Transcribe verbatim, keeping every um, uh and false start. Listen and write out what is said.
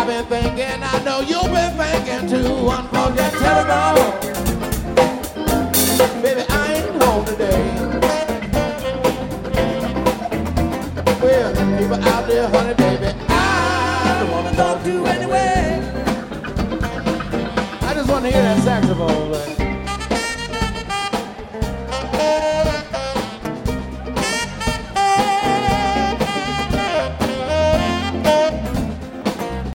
I've been thinking, I know you've been thinking too. Unfortunate telephone. Baby, I ain't home today. Well, people out there, honey, baby, I don't wanna talk to you anyway. I just wanna hear that saxophone.